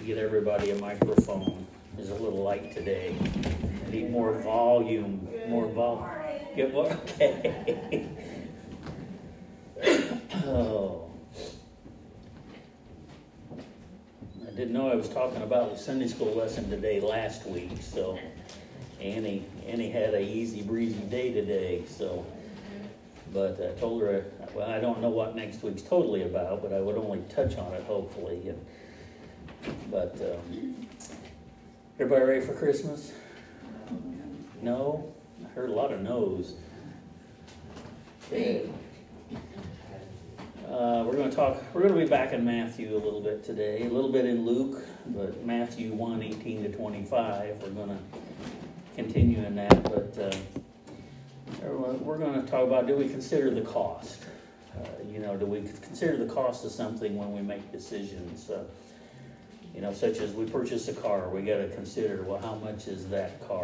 get everybody a microphone. It's a little light today. I need more volume. Get more? Okay. Oh. I didn't know I was talking about the Sunday school lesson today last week, so Annie had a easy breezy day today, so. But I told her, well, I don't know what next week's totally about, but I would only touch on it, hopefully. But everybody ready for Christmas? No? I heard a lot of no's. Okay. We're going to be back in Matthew a little bit today, a little bit in Luke, but Matthew 1:18 to 25. We're going to continue in that, but we're going to talk about, do we consider the cost? Do we consider the cost of something when we make decisions? Such as we purchase a car, we got to consider, well, how much is that car?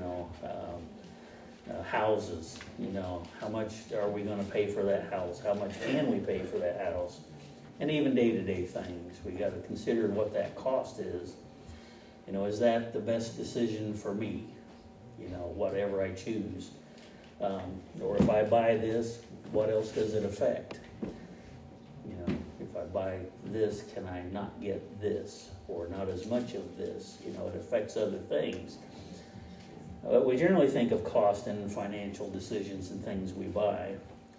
Houses, how much are we going to pay for that house? How much can we pay for that house? And even day-to-day things, we got to consider what that cost is. Is that the best decision for me? Whatever I choose. Or if I buy this, what else does it affect? If I buy this, can I not get this? Or not as much of this? It affects other things. We generally think of cost in financial decisions and things we buy.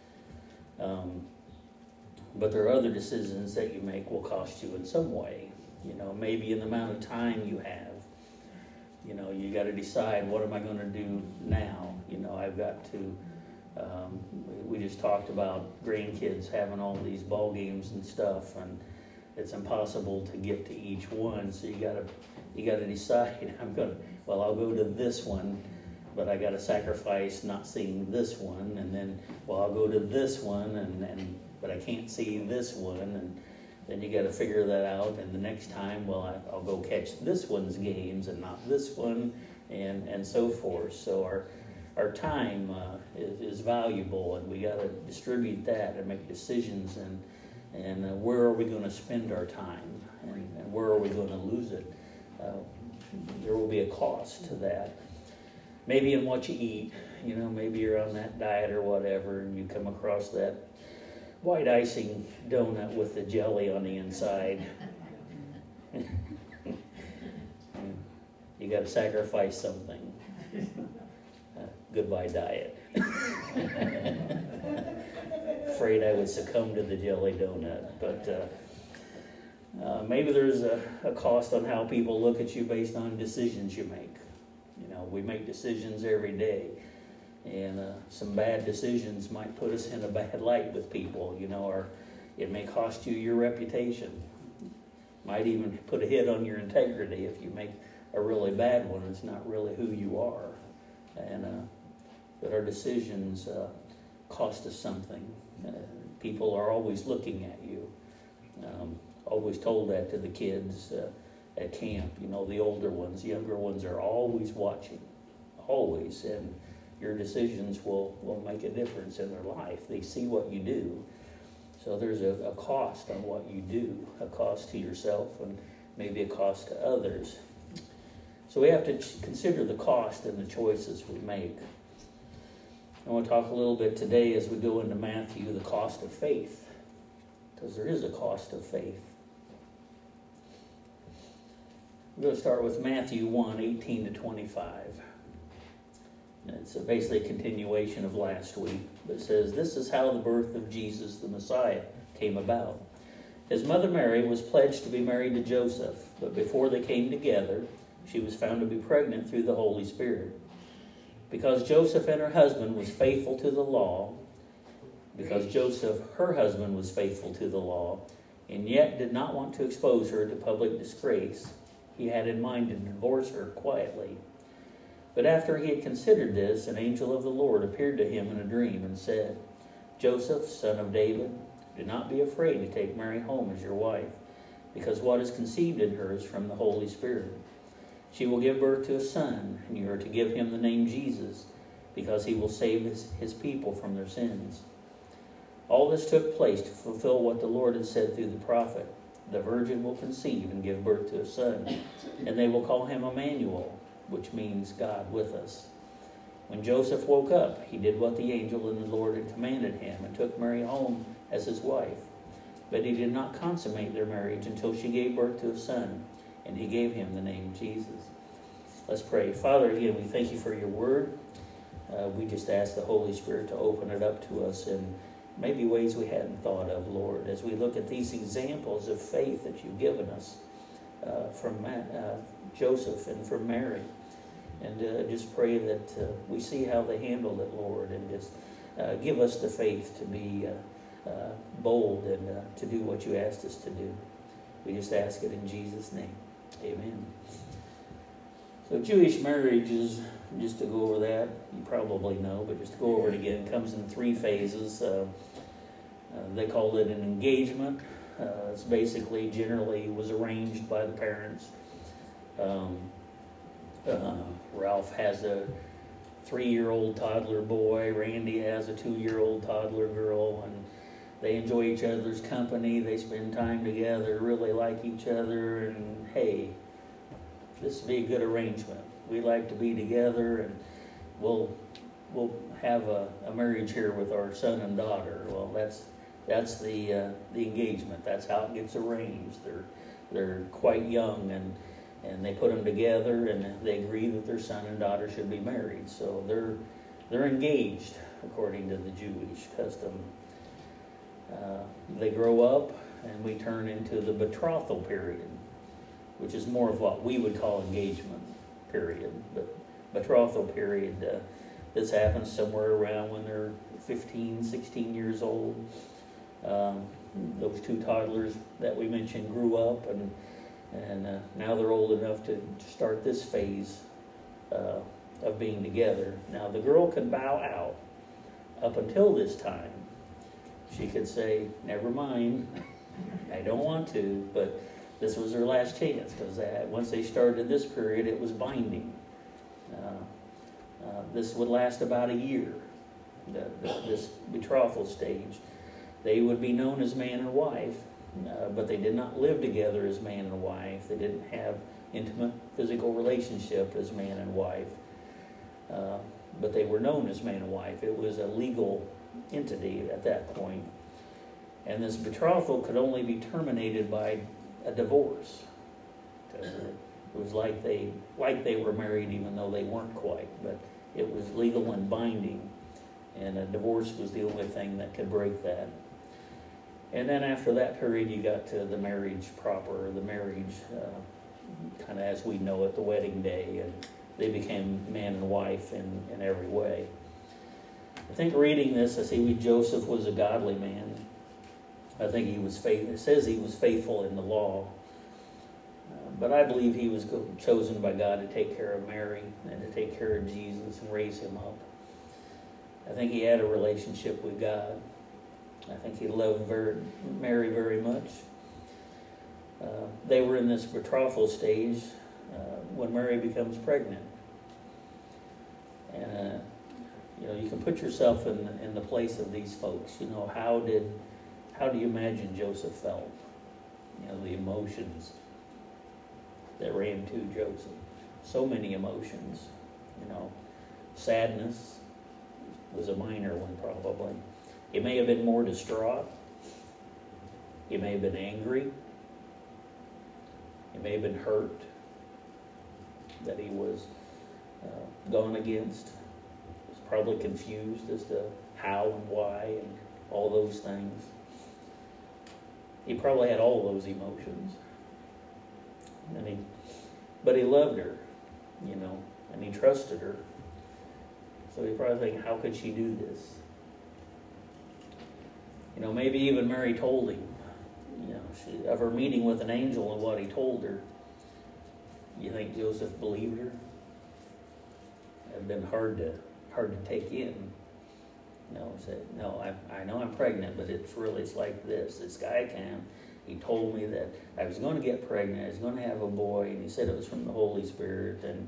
But there are other decisions that you make will cost you in some way. Maybe in the amount of time you have. You got to decide, what am I going to do now? I've got to, we just talked about grandkids having all these ball games and stuff, and it's impossible to get to each one. So you got to decide, I'll go to this one, but I got to sacrifice not seeing this one, and then, I'll go to this one, but I can't see this one, and then you got to figure that out, and the next time, I'll go catch this one's games and not this one, and so forth. So our time is valuable, and we got to distribute that and make decisions, and where are we going to spend our time, and where are we going to lose it? There will be a cost to that. Maybe in what you eat, maybe you're on that diet or whatever, and you come across that white icing donut with the jelly on the inside. You got to sacrifice something. Goodbye diet. Afraid I would succumb to the jelly donut, but maybe there's a cost on how people look at you based on decisions you make. We make decisions every day, and some bad decisions might put us in a bad light with people, or it may cost you your reputation. Might even put a hit on your integrity if you make a really bad one. It's not really who you are, and but our decisions cost us something. People are always looking at you. Always told that to the kids at camp. The older ones, younger ones are always watching, always, and your decisions will make a difference in their life. They see what you do. So there's a cost on what you do, a cost to yourself, and maybe a cost to others. So we have to consider the cost in the choices we make. I want to talk a little bit today as we go into Matthew, the cost of faith, because there is a cost of faith. We're going to start with Matthew 1:18 to 25. And it's basically a continuation of last week. It says, "This is how the birth of Jesus the Messiah came about. His mother Mary was pledged to be married to Joseph, but before they came together, she was found to be pregnant through the Holy Spirit. Because Joseph and her husband was faithful to the law, because Joseph, her husband, was faithful to the law, and yet did not want to expose her to public disgrace, he had in mind to divorce her quietly. But after he had considered this, an angel of the Lord appeared to him in a dream and said, 'Joseph, son of David, do not be afraid to take Mary home as your wife, because what is conceived in her is from the Holy Spirit. She will give birth to a son, and you are to give him the name Jesus, because he will save his people from their sins.' All this took place to fulfill what the Lord had said through the prophet. The virgin will conceive and give birth to a son, and they will call him Emmanuel, which means God with us. When Joseph woke up, he did what the angel and the Lord had commanded him and took Mary home as his wife. But he did not consummate their marriage until she gave birth to a son, and he gave him the name Jesus. Let's pray. Father, again, we thank you for your word. We just ask the Holy Spirit to open it up to us in maybe ways we hadn't thought of, Lord, as we look at these examples of faith that you've given us from Joseph and from Mary. And just pray that we see how they handled it, Lord, and just give us the faith to be bold and to do what you asked us to do. We just ask it in Jesus' name. Amen. So Jewish marriages, just to go over that, you probably know, but just to go over it again, comes in 3 phases. They called it an engagement. It's basically generally was arranged by the parents. Ralph has a 3-year-old toddler boy. Randy has a 2-year-old toddler girl, and they enjoy each other's company. They spend time together, really like each other, and hey, this would be a good arrangement. We like to be together, and we'll have a marriage here with our son and daughter. Well, that's the engagement. That's how it gets arranged. They're quite young, and they put them together, and they agree that their son and daughter should be married. So they're engaged according to the Jewish custom. They grow up, and we turn into the betrothal period, which is more of what we would call engagement period. But betrothal period, this happens somewhere around when they're 15, 16 years old. Those 2 toddlers that we mentioned grew up, and now they're old enough to start this phase of being together. Now the girl can bow out. Up until this time, she could say, never mind, I don't want to, but this was her last chance, because once they started this period, it was binding. This would last about a year, this betrothal stage. They would be known as man and wife, but they did not live together as man and wife. They didn't have intimate physical relationship as man and wife, but they were known as man and wife. It was a legal entity at that point. And this betrothal could only be terminated by a divorce. It was like they were married even though they weren't quite, but it was legal and binding, and a divorce was the only thing that could break that. And then after that period, you got to the marriage proper, the marriage kind of as we know it, the wedding day, and they became man and wife in every way. I think reading this, I see Joseph was a godly man. I think he was faithful. It says he was faithful in the law. But I believe he was chosen by God to take care of Mary and to take care of Jesus and raise him up. I think he had a relationship with God. I think he loved Mary very much. They were in this betrothal stage when Mary becomes pregnant. And you can put yourself in the place of these folks. How do you imagine Joseph felt? The emotions that ran to Joseph. So many emotions. Sadness was a minor one probably. He may have been more distraught. He may have been angry. He may have been hurt that he was gone against. He was probably confused as to how and why and all those things. He probably had all those emotions. But he loved her, and he trusted her. So he probably thinking, how could she do this? Maybe even Mary told him, of her meeting with an angel and what he told her. You think Joseph believed her? It'd been hard to take in. Said, no, I know I'm pregnant, but it's like this. This guy he told me that I was going to get pregnant, I was going to have a boy, and he said it was from the Holy Spirit. And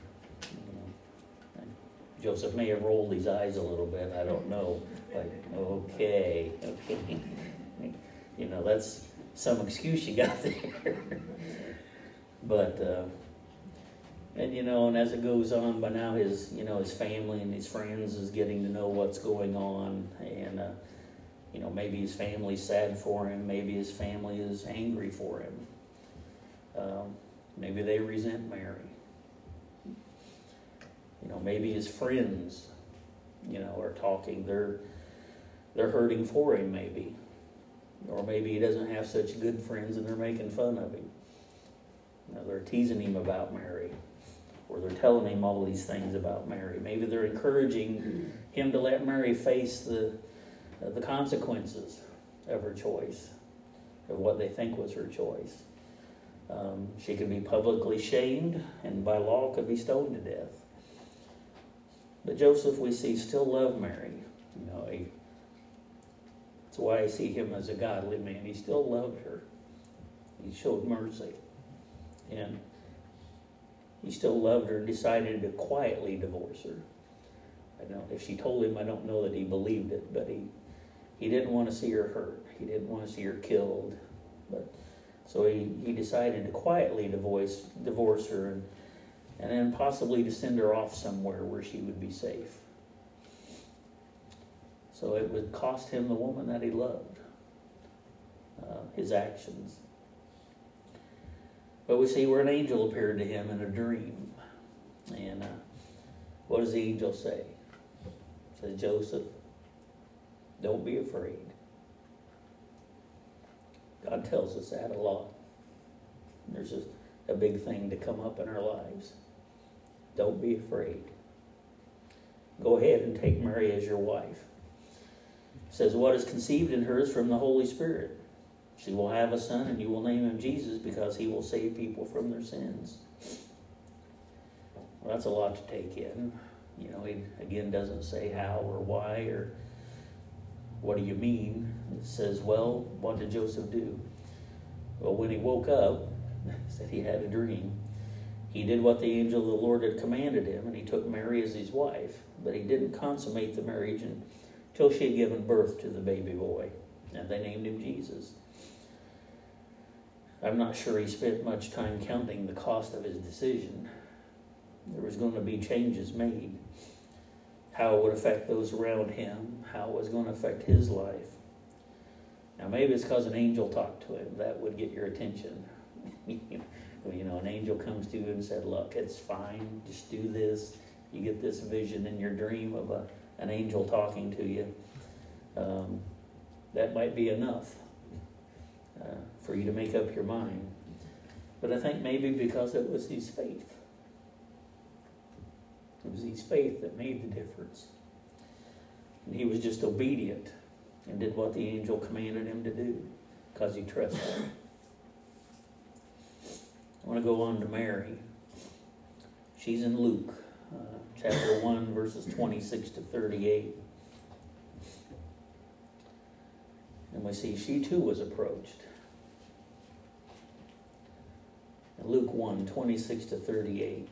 Joseph may have rolled his eyes a little bit, I don't know. Like, okay. That's some excuse you got there. But, and and as it goes on, by now his family and his friends is getting to know what's going on, and maybe his family's sad for him, maybe his family is angry for him, maybe they resent Mary. Maybe his friends, are talking. They're hurting for him, maybe, or maybe he doesn't have such good friends and they're making fun of him. They're teasing him about Mary, or they're telling him all these things about Mary. Maybe they're encouraging him to let Mary face the consequences of her choice, of what they think was her choice. She could be publicly shamed, and by law could be stoned to death. But Joseph, we see, still loved Mary. That's why I see him as a godly man. He still loved her. He showed mercy. And he still loved her and decided to quietly divorce her. If she told him, I don't know that he believed it, but he didn't want to see her hurt. He didn't want to see her killed. So he decided to quietly divorce her and then possibly to send her off somewhere where she would be safe. So it would cost him the woman that he loved, his actions. But we see where an angel appeared to him in a dream. And what does the angel say? It says, Joseph, don't be afraid. God tells us that a lot. There's just a big thing to come up in our lives. Don't be afraid. Go ahead and take Mary as your wife. It says, what is conceived in her is from the Holy Spirit. She will have a son, and you will name him Jesus, because he will save people from their sins. Well, that's a lot to take in. He again doesn't say how or why or what do you mean. It says, well, what did Joseph do? Well, when he woke up, said he had a dream. He did what the angel of the Lord had commanded him, and he took Mary as his wife. But he didn't consummate the marriage until she had given birth to the baby boy, and they named him Jesus. I'm not sure he spent much time counting the cost of his decision. There was going to be changes made. How it would affect those around him, how it was going to affect his life. Now maybe it's because an angel talked to him. That would get your attention. An angel comes to you and said, look, it's fine, just do this. You get this vision in your dream of an angel talking to you. That might be enough for you to make up your mind. But I think maybe because it was his faith. It was his faith that made the difference. And he was just obedient and did what the angel commanded him to do because he trusted him. I want to go on to Mary. She's in Luke, chapter 1, verses 26 to 38. And we see she too was approached. In Luke 1, 26 to 38.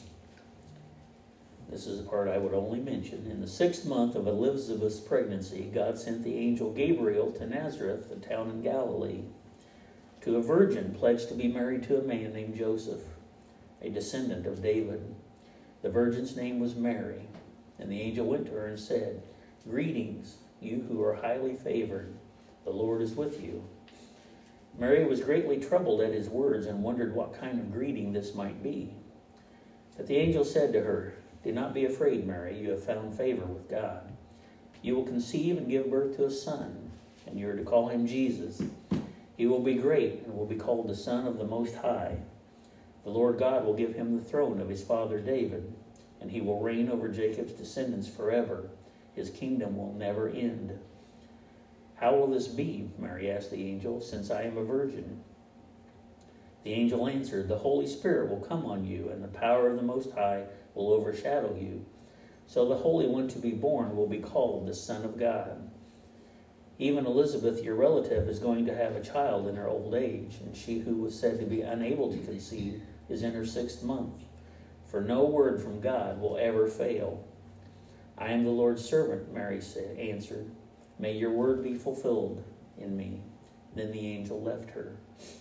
This is the part I would only mention. In the 6th month of Elizabeth's pregnancy, God sent the angel Gabriel to Nazareth, a town in Galilee, to a virgin pledged to be married to a man named Joseph, a descendant of David. The virgin's name was Mary, and the angel went to her and said, Greetings, you who are highly favored. The Lord is with you. Mary was greatly troubled at his words and wondered what kind of greeting this might be. But the angel said to her, Do not be afraid, Mary, you have found favor with God. You will conceive and give birth to a son, and you are to call him Jesus. He will be great and will be called the Son of the Most High. The Lord God will give him the throne of his father David, and he will reign over Jacob's descendants forever. His kingdom will never end. How will this be, Mary asked the angel, since I am a virgin? The angel answered, The Holy Spirit will come on you, and the power of the Most High will overshadow you. So the Holy One to be born will be called the Son of God. Even Elizabeth, your relative, is going to have a child in her old age, and she who was said to be unable to conceive is in her 6th month. For no word from God will ever fail. I am the Lord's servant, Mary answered. May your word be fulfilled in me. Then the angel left her.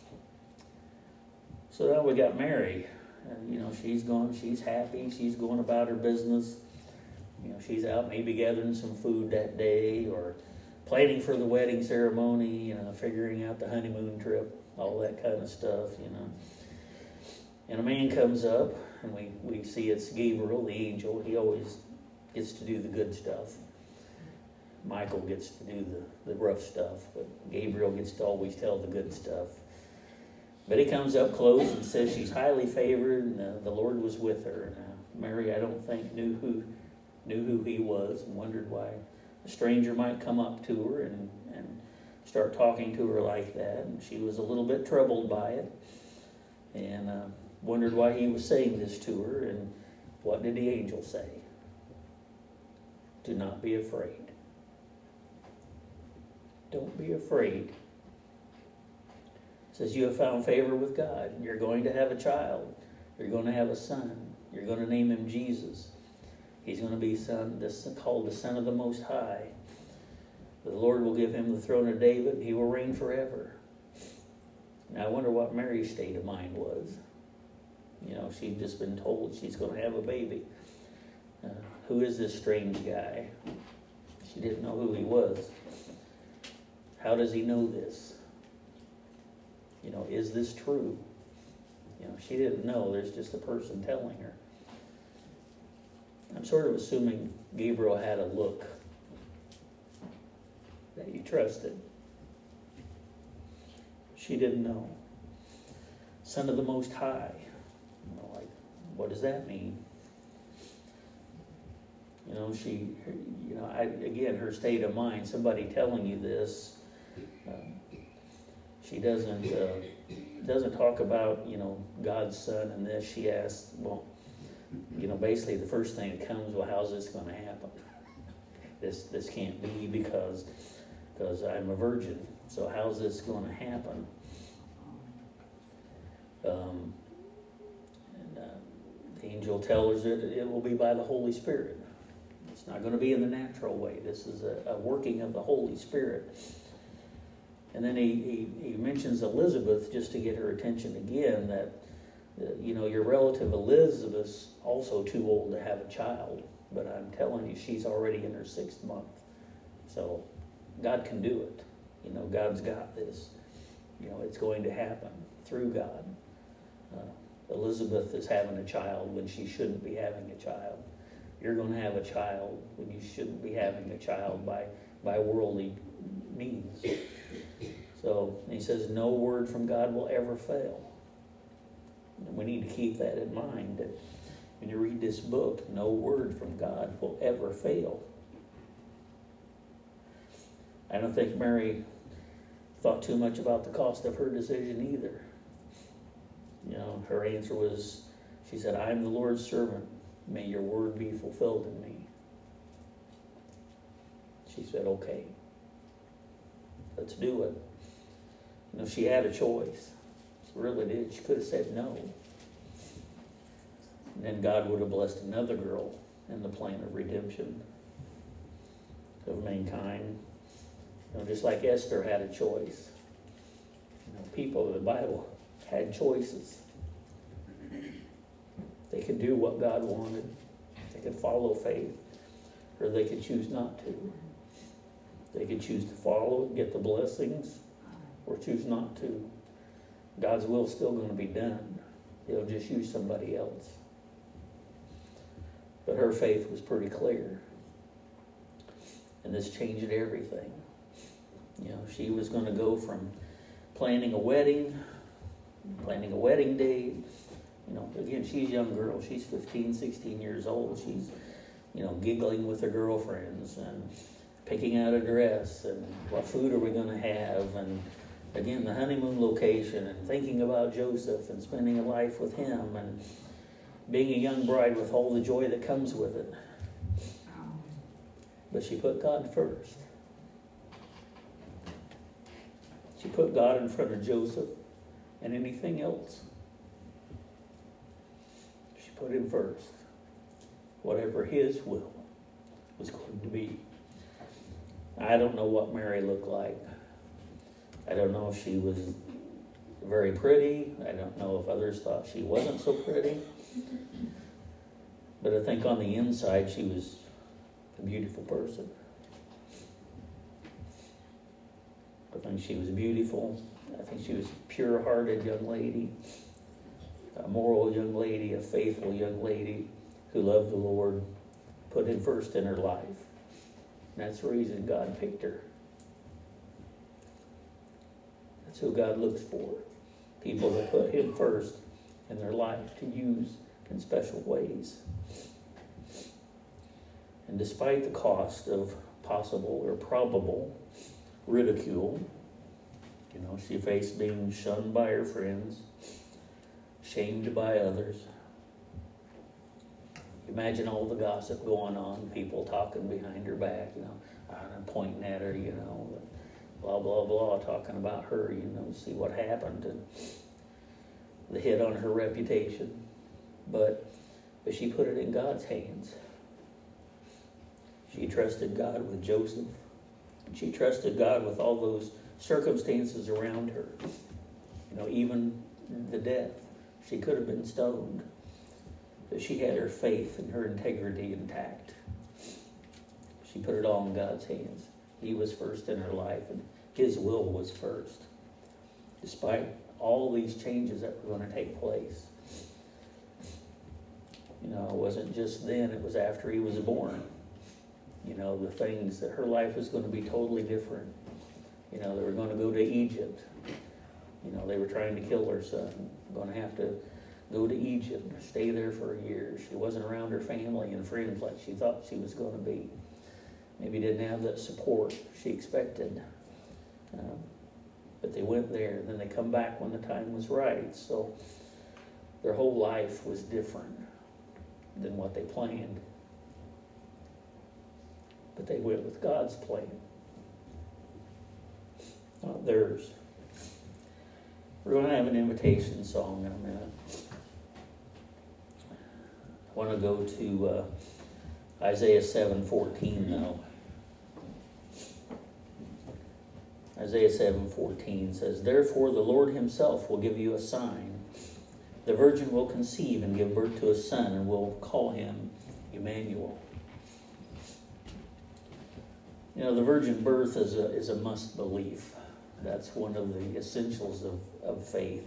So now we got Mary. And, she's gone, she's happy, she's going about her business. She's out maybe gathering some food that day or planning for the wedding ceremony, figuring out the honeymoon trip, all that kind of stuff, And a man comes up, and we see it's Gabriel, the angel. He always gets to do the good stuff. Michael gets to do the rough stuff, but Gabriel gets to always tell the good stuff. But he comes up close and says she's highly favored, and the Lord was with her. And Mary, I don't think, knew who he was, and wondered why a stranger might come up to her and start talking to her like that. And she was a little bit troubled by it, and wondered why he was saying this to her. And what did the angel say? Do not be afraid. Don't be afraid. It says you have found favor with God. You're going to have a child. You're going to have a son. You're going to name him Jesus. He's going to be called the Son of the Most High. The Lord will give him the throne of David, and he will reign forever. Now I wonder what Mary's state of mind was. She'd just been told she's going to have a baby. Who is this strange guy? She didn't know who he was. How does he know this? Is this true? She didn't know. There's just a person telling her. I'm sort of assuming Gabriel had a look that he trusted. She didn't know. Son of the Most High. What does that mean? Again, her state of mind, somebody telling you this, she doesn't talk about, God's son and this. She asks, basically the first thing that comes, well, how's this going to happen? This can't be because I'm a virgin. So how's this going to happen? The angel tells her that it will be by the Holy Spirit. It's not going to be in the natural way. This is a working of the Holy Spirit. And then he mentions Elizabeth just to get her attention again, that your relative Elizabeth's also too old to have a child, but I'm telling you, she's already in her 6th month. So God can do it. God's got this. It's going to happen through God. Elizabeth is having a child when she shouldn't be having a child. You're going to have a child when you shouldn't be having a child by worldly means. So he says no word from God will ever fail. And we need to keep that in mind, that when you read this book, no word from God will ever fail. I don't think Mary thought too much about the cost of her decision either. Her answer was, she said, I am the Lord's servant. May your word be fulfilled in me. She said, okay, let's do it. She had a choice. She really did. She could have said no. And then God would have blessed another girl in the plan of redemption of mankind. Just like Esther had a choice. People in the Bible had choices. They could do what God wanted. They could follow faith, or they could choose not to. They could choose to follow and get the blessings, or choose not to. God's will is still going to be done. He'll just use somebody else. But her faith was pretty clear. And this changed everything. She was going to go from planning a wedding date. Again, she's a young girl. She's 15, 16 years old. She's, giggling with her girlfriends and picking out a dress and what food are we going to have, and again, the honeymoon location, and thinking about Joseph and spending a life with him, and being a young bride with all the joy that comes with it. But she put God first. She put God in front of Joseph and anything else. She put him first. Whatever his will was going to be. I don't know what Mary looked like. I don't know if she was very pretty. I don't know if others thought she wasn't so pretty. But I think on the inside, she was a beautiful person. I think she was beautiful. I think she was a pure-hearted young lady, a moral young lady, a faithful young lady who loved the Lord, put Him first in her life. And that's the reason God picked her. That's who God looks for. People that put Him first in their life to use in special ways. And despite the cost of possible or probable ridicule, she faced being shunned by her friends, shamed by others. Imagine all the gossip going on, people talking behind her back, pointing at her, blah, blah, blah, talking about her, see what happened, and the hit on her reputation. But she put it in God's hands. She trusted God with Joseph. She trusted God with all those circumstances around her. Even the death. She could have been stoned. But she had her faith and her integrity intact. She put it all in God's hands. He was first in her life, and His will was first. Despite all these changes that were going to take place. It wasn't just then, it was after he was born. The things that her life was going to be totally different. They were going to go to Egypt. They were trying to kill her son. Going to have to go to Egypt, stay there for a year. She wasn't around her family and friends like she thought she was going to be. Maybe didn't have that support she expected. But they went there, and then they come back when the time was right. So their whole life was different than what they planned. But they went with God's plan, not theirs. We're going to have an invitation song in a minute. I want to go to Isaiah 7:14 now. Isaiah 7:14 says, "Therefore the Lord Himself will give you a sign. The virgin will conceive and give birth to a son, and will call him Emmanuel." The virgin birth is a must belief. That's one of the essentials of faith.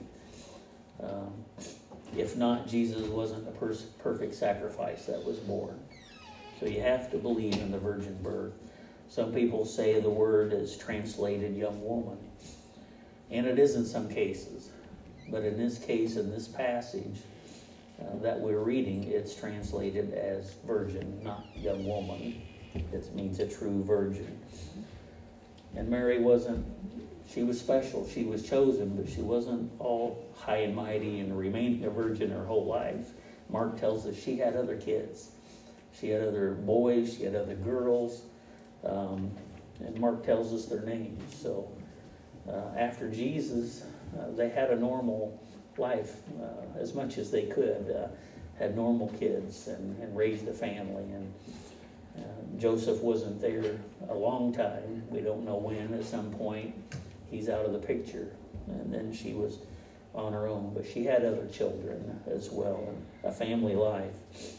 If not, Jesus wasn't a perfect sacrifice that was born. So you have to believe in the virgin birth. Some people say the word is translated young woman. And it is in some cases. But in this case, in this passage that we're reading, it's translated as virgin, not young woman. It means a true virgin. And Mary she was special. She was chosen, but she wasn't all high and mighty and remaining a virgin her whole life. Mark tells us she had other kids. She had other boys. She had other girls. And Mark tells us their names. So after Jesus, they had a normal life as much as they could. Had normal kids and raised a family. And Joseph wasn't there a long time. We don't know when. At some point, he's out of the picture. And then she was on her own. But she had other children as well, and a family life.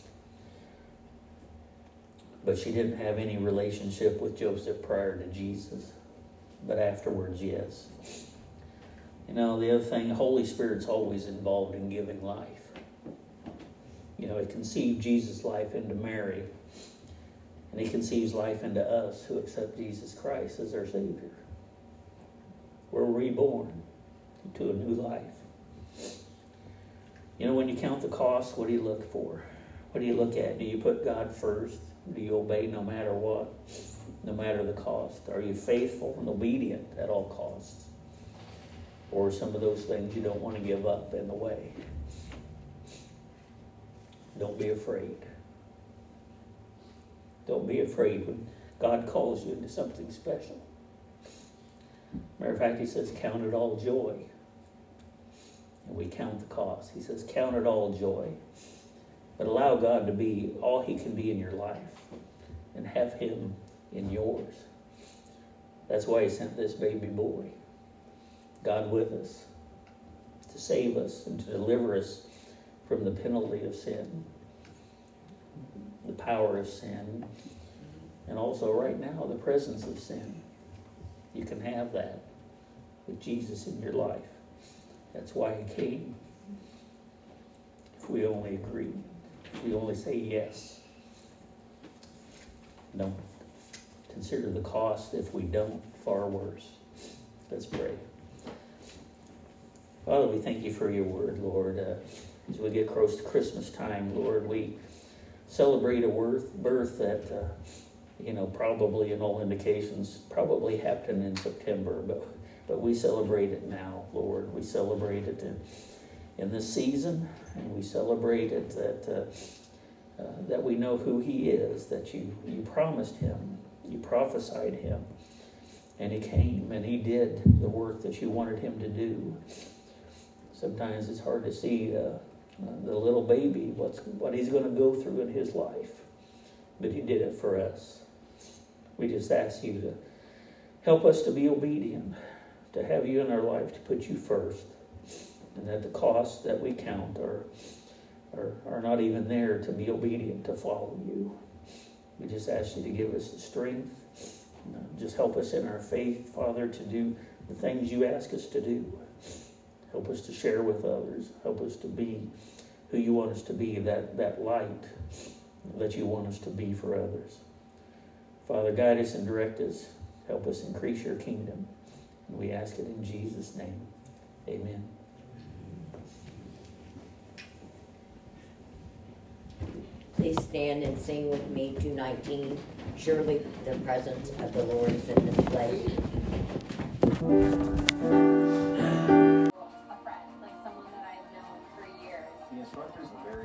But she didn't have any relationship with Joseph prior to Jesus. But afterwards, yes. The other thing, the Holy Spirit's always involved in giving life. He conceived Jesus' life into Mary. And He conceives life into us who accept Jesus Christ as our Savior. We're reborn to a new life. When you count the cost, what do you look for? What do you look at? Do you put God first? Do you obey no matter what? No matter the cost? Are you faithful and obedient at all costs? Or some of those things you don't want to give up in the way? Don't be afraid. Don't be afraid when God calls you into something special. Matter of fact, He says, count it all joy. And we count the cost. He says, count it all joy. But allow God to be all He can be in your life. And have Him in yours. That's why He sent this baby boy. God with us, to save us and to deliver us from the penalty of sin, the power of sin, and also right now the presence of sin. You can have that with Jesus in your life. That's why he came. If we only agree, if we only say yes. Don't consider the cost if we don't, far worse. Let's pray. Father, we thank you for your word, Lord. As we get close to Christmas time, Lord, we celebrate a birth that, probably in all indications, probably happened in September, but we celebrate it now, Lord. We celebrate it in this season, and we celebrate it that we know who he is, that you promised him, you prophesied him, and he came and he did the work that you wanted him to do. Sometimes it's hard to see the little baby, what he's going to go through in his life, but he did it for us. We just ask you to help us to be obedient, to have you in our life, to put you first, and that the costs that we count are not even there to be obedient, to follow you. We just ask you to give us the strength. Just help us in our faith, Father, to do the things you ask us to do. Help us to share with others. Help us to be who you want us to be, that light that you want us to be for others. Father, guide us and direct us. Help us increase your kingdom. And we ask it in Jesus' name. Amen. Please stand and sing with me 219. Surely the presence of the Lord is in this place.